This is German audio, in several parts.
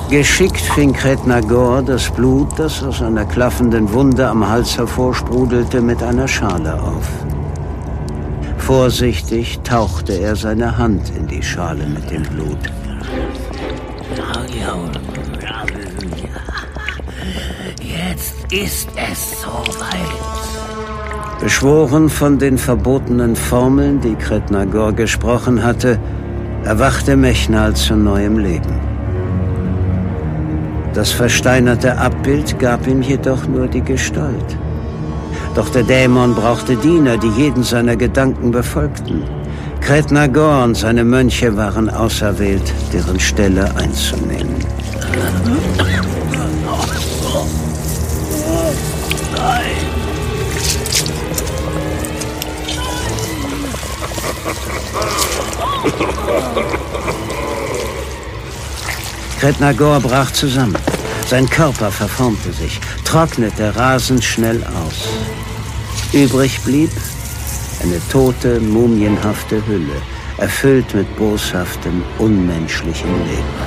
Geschickt fing Kretnagor das Blut, das aus einer klaffenden Wunde am Hals hervorsprudelte, mit einer Schale auf. Vorsichtig tauchte er seine Hand in die Schale mit dem Blut. Jetzt ist es soweit. Beschworen von den verbotenen Formeln, die Kretnagor gesprochen hatte, erwachte Mechnal zu neuem Leben. Das versteinerte Abbild gab ihm jedoch nur die Gestalt. Doch der Dämon brauchte Diener, die jeden seiner Gedanken befolgten. Kretnagor und seine Mönche waren auserwählt, deren Stelle einzunehmen. Kretnagor brach zusammen. Sein Körper verformte sich, trocknete rasend schnell aus. Übrig blieb eine tote, mumienhafte Hülle, erfüllt mit boshaftem, unmenschlichem Leben.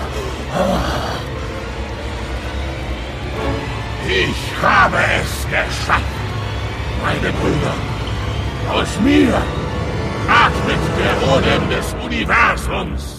Ich habe es geschafft, meine Brüder. Aus mir atmet der Odem des Universums.